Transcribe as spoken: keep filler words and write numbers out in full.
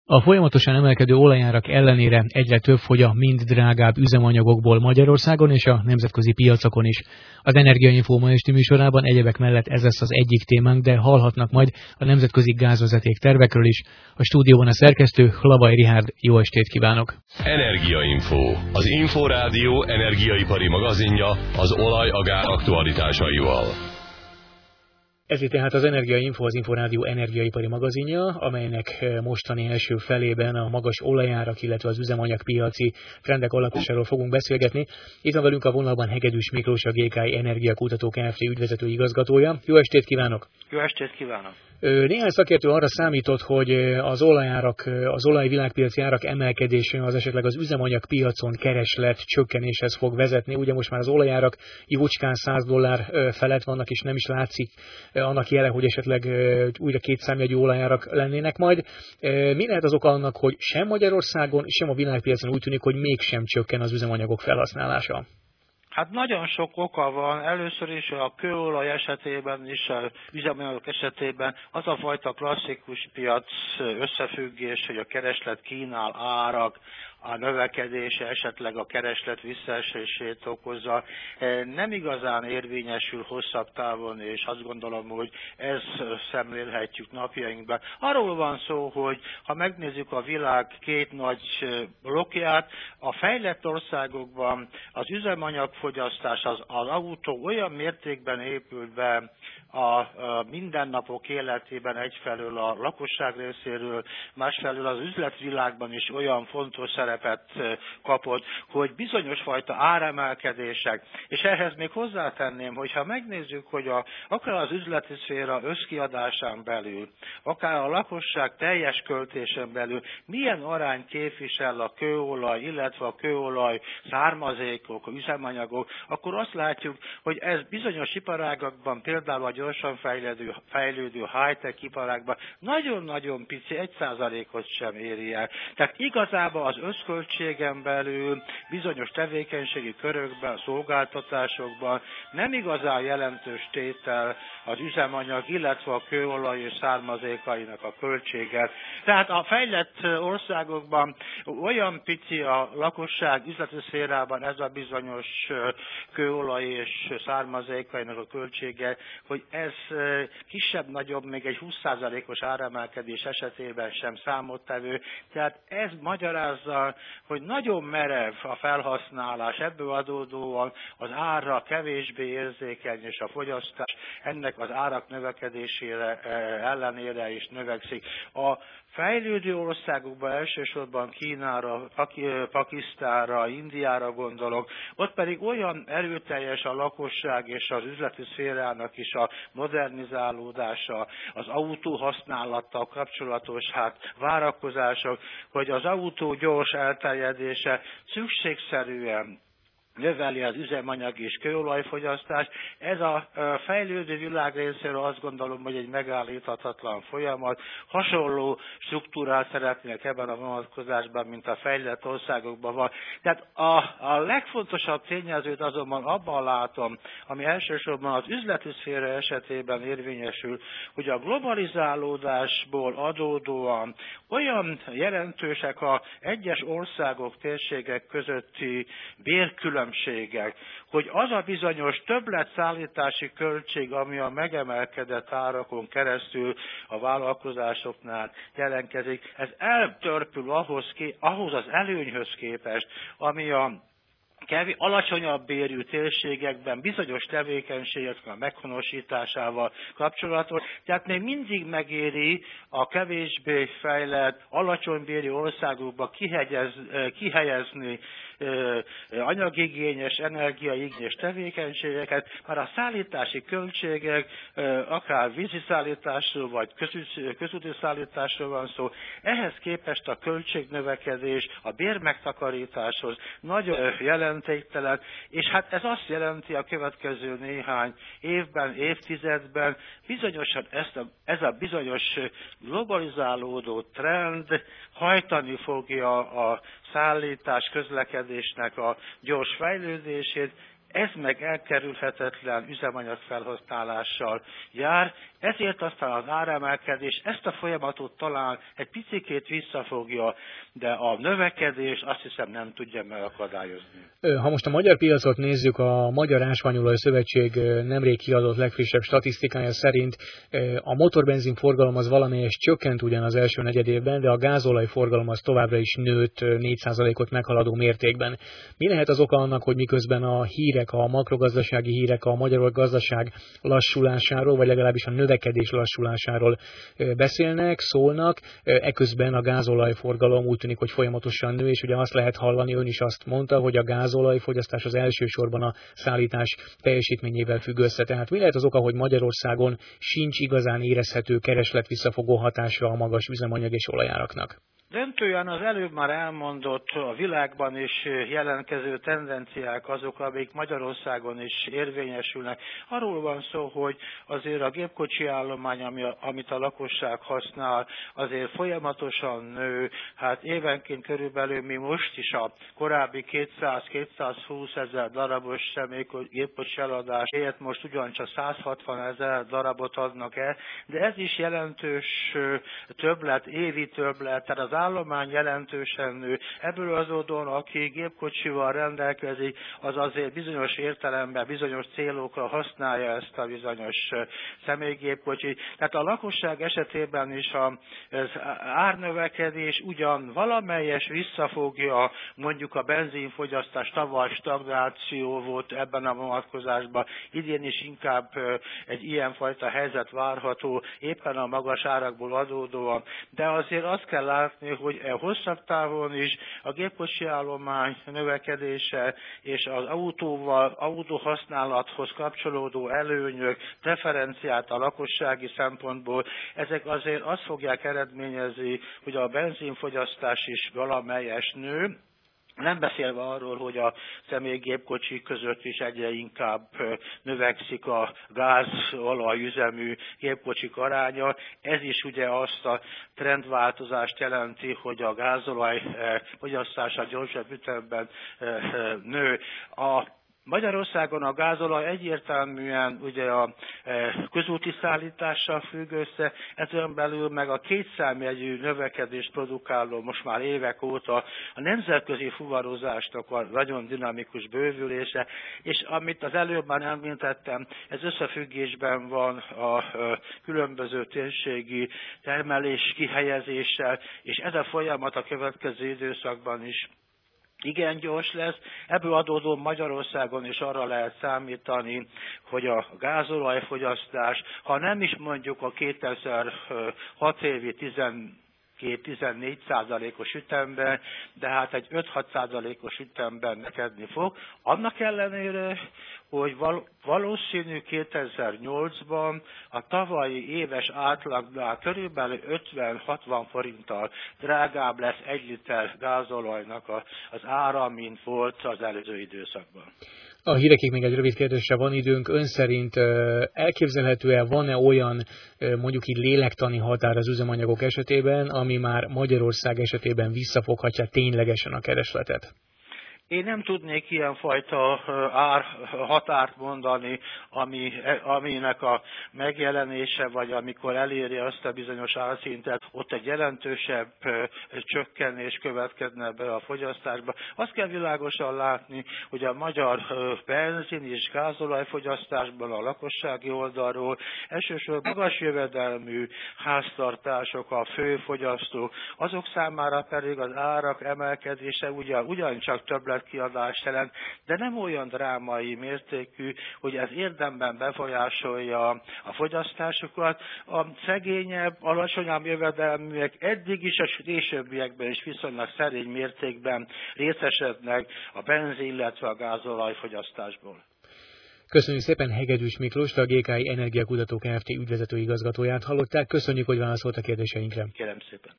A folyamatosan emelkedő olajárak ellenére egyre több fogy a mind drágább üzemanyagokból Magyarországon és a nemzetközi piacokon is. Az Energiainfo ma esti műsorában egyebek mellett ez lesz az egyik témánk, de hallhatnak majd a nemzetközi gázvezeték tervekről is. A stúdióban a szerkesztő, Hlabay Richárd, jó estét kívánok! Energiainfo, az Inforádió energiaipari magazinja az olaj a gáz aktualitásaival. Ez itt tehát az Energiainfo, az Inforádió energiaipari magazinja, amelynek mostani első felében a magas olajárak, illetve az üzemanyagpiaci trendek alakulásáról fogunk beszélgetni. Itt van velünk a vonalban Hegedűs Miklós, a gé ká i Energiakutató Kft. Ügyvezető igazgatója. Jó estét kívánok! Jó estét kívánok! Néhány szakértő arra számított, hogy az olajárak, az olajvilágpiaci árak emelkedése az esetleg az üzemanyagpiacon kereslet csökkenéshez fog vezetni. Ugye most már az olajárak jócskán száz dollár felett vannak, és nem is látszik annak jele, hogy esetleg újra két számjegyű olajárak lennének majd. Mi lehet az oka annak, hogy sem Magyarországon, sem a világpiacon úgy tűnik, hogy mégsem csökken az üzemanyagok felhasználása? Hát nagyon sok oka van. Először is a kőolaj esetében is, az üzemanyagok esetében az a fajta klasszikus piac összefüggés, hogy a kereslet kínál árak, a növekedése esetleg a kereslet visszaesését okozza, nem igazán érvényesül hosszabb távon, és azt gondolom, hogy ezt szemlélhetjük napjainkban. Arról van szó, hogy ha megnézzük a világ két nagy blokkját, a fejlett országokban az üzemanyagfogyasztás, az, az autó olyan mértékben épült be a, a mindennapok életében, egyfelől a lakosság részéről, másfelől az üzletvilágban is olyan fontos szerepet kapott, hogy bizonyos fajta áremelkedések, és ehhez még hozzátenném, hogy ha megnézzük, hogy a, akár az üzleti szféra összkiadásán belül, akár a lakosság teljes költésen belül milyen arány képvisel a kőolaj, illetve a kőolaj származékok, a üzemanyagok, akkor azt látjuk, hogy ez bizonyos iparágakban, például a gyorsan fejlődő, fejlődő high-tech iparágban nagyon-nagyon pici, egy százalékot sem éri el. Tehát igazából az összköltségen belül bizonyos tevékenységi körökben, szolgáltatásokban nem igazán jelentős tétel az üzemanyag, illetve a kőolaj és származékainak a költsége. Tehát a fejlett országokban olyan pici a lakosság üzleti szférában ez a bizonyos kőolaj és származékainak a költsége, hogy ez kisebb-nagyobb, még egy húsz százalékos áremelkedés esetében sem számottevő. Tehát ez magyarázza, hogy nagyon merev a felhasználás, ebből adódóan az árra kevésbé érzékeny, és a fogyasztás ennek az árak növekedésére ellenére is növekszik. A fejlődő országokban elsősorban Kínára, Pakisztánra, Indiára gondolok, ott pedig olyan erőteljes a lakosság és az üzleti szférának is a modernizálódása, az autó használattal kapcsolatos hát várakozások, hogy az autó gyors elterjedése szükségszerűen növeli az üzemanyag és kőolajfogyasztást. Ez a fejlődő világ részéről azt gondolom, hogy egy megállíthatatlan folyamat. Hasonló struktúrát szeretnék ebben a vonatkozásban, mint a fejlett országokban van. Tehát a, a legfontosabb tényezőt azonban abban látom, ami elsősorban az üzleti szféra esetében érvényesül, hogy a globalizálódásból adódóan olyan jelentősek az egyes országok, térségek közötti bérkülönbségek, hogy az a bizonyos többletszállítási költség, ami a megemelkedett árakon keresztül a vállalkozásoknál jelentkezik, ez eltörpül ahhoz, ahhoz az előnyhöz képest, ami a Kevés, alacsonyabb bérű térségekben bizonyos tevékenységek a meghonosításával kapcsolatos. Tehát még mindig megéri a kevésbé fejlett, alacsony bérű országokba kihegyez, kihelyezni anyagigényes, energiaigényes tevékenységeket, már a szállítási költségek, akár vízi szállításról, vagy közúti szállításról van szó, ehhez képest a költségnövekedés a bérmegtakarításhoz nagyon jelentéktelen, és hát ez azt jelenti a következő néhány évben, évtizedben, bizonyosan ezt a, ez a bizonyos globalizálódó trend hajtani fogja a szállítás közlekedésnek a gyors fejlődését, ez meg elkerülhetetlen üzemanyag felhasználással jár, ezért aztán az áremelkedés ezt a folyamatot talán egy picikét visszafogja, de a növekedés azt hiszem nem tudja megakadályozni. Ha most a magyar piacot nézzük, a Magyar Ásványolaj Szövetség nemrég kiadott legfrissebb statisztikája szerint a motorbenzin forgalom az valamelyest csökkent ugyan az első negyedévben, de a gázolaj forgalom az továbbra is nőtt négy százalékot meghaladó mértékben. Mi lehet az oka annak, hogy miközben a hírek, a makrogazdasági hírek a magyar gazdaság lassulásáról, vagy legalábbis a növekedés lassulásáról beszélnek, szólnak, eközben a gázolajforgalom úgy tűnik, hogy folyamatosan nő, és ugye azt lehet hallani, ön is azt mondta, hogy a gázolajfogyasztás az elsősorban a szállítás teljesítményével függ össze. Tehát mi lehet az oka, hogy Magyarországon sincs igazán érezhető kereslet visszafogó hatásra a magas üzemanyag és olajáraknak? Döntően az előbb már elmondott a világban is jelentkező tendenciák azok, amik Magyarországon is érvényesülnek. Arról van szó, hogy azért a gépkocsi állomány, amit a lakosság használ, azért folyamatosan nő. Hát évenként körülbelül mi most is a korábbi kétszáz-kétszázhúsz ezer darabos személygépkocsi eladás helyett most ugyancsak száz hatvan ezer darabot adnak el, de ez is jelentős többlet, évi többlet, tehát az állomány jelentősen nő. Ebből azódóan, aki gépkocsival rendelkezik, az azért bizonyos értelemben, bizonyos célokra használja ezt a bizonyos személygépkocsit. Tehát a lakosság esetében is az árnövekedés ugyan valamelyes visszafogja mondjuk a benzinfogyasztás, tavaly stagnáció volt ebben a vonatkozásban, idén is inkább egy ilyenfajta helyzet várható, éppen a magas árakból adódóan, de azért azt kell látni, hogy hosszabb távon is a gépkocsi állomány növekedése és az autóval, autóhasználathoz kapcsolódó előnyök, preferenciát a lakossági szempontból, ezek azért azt fogják eredményezni, hogy a benzinfogyasztás is valamelyes nő, nem beszélve arról, hogy a személygépkocsik között is egyre inkább növekszik a gázolajüzemű gépkocsik aránya. Ez is ugye azt a trendváltozást jelenti, hogy a gázolaj fogyasztása gyorsabb ütemben nő. A Magyarországon a gázolaj egyértelműen ugye a közúti szállítással függ össze, ezen belül meg a kétszámjegyű növekedést produkáló most már évek óta a nemzetközi fuvarozásnak a nagyon dinamikus bővülése, és amit az előbb már említettem, ez összefüggésben van a különböző térségi termelés kihelyezéssel, és ez a folyamat a következő időszakban is igen gyors lesz. Ebből adódóan Magyarországon is arra lehet számítani, hogy a gázolajfogyasztás, ha nem is mondjuk a kétezer-hat évi tizenkét-tizennégy százalékos ütemben, de hát egy öt-hat százalékos ütemben növekedni fog. Annak ellenére, hogy val- valószínű kétezer-nyolcban a tavalyi éves átlagnál körülbelül ötven-hatvan forinttal drágább lesz egy liter gázolajnak a, az ára, mint volt az előző időszakban. A hírekig még egy rövid kérdésre van időnk. Ön szerint elképzelhető-e, van-e olyan mondjuk így lélektani határ az üzemanyagok esetében, ami már Magyarország esetében visszafoghatja ténylegesen a keresletet? Én nem tudnék ilyenfajta ár határt mondani, ami, aminek a megjelenése, vagy amikor eléri azt a bizonyos árszintet, ott egy jelentősebb csökkenés következne be a fogyasztásba. Azt kell világosan látni, hogy a magyar benzin és gázolajfogyasztásban a lakossági oldalról elsősorban magas jövedelmű háztartások, a főfogyasztók, azok számára pedig az árak emelkedése ugyan, ugyancsak többlet kiadást jelent, de nem olyan drámai mértékű, hogy ez érdemben befolyásolja a fogyasztásokat. A szegényebb, alacsonyabb jövedelműek eddig is, és későbbiekben is viszonylag szerény mértékben részesednek a benzin, illetve a gázolaj fogyasztásból. Köszönjük szépen Hegedűs Miklós, a gé ká i Energiakutatók Kft. Ügyvezető igazgatóját hallották. Köszönjük, hogy válaszolt a kérdéseinkre. Kérem szépen.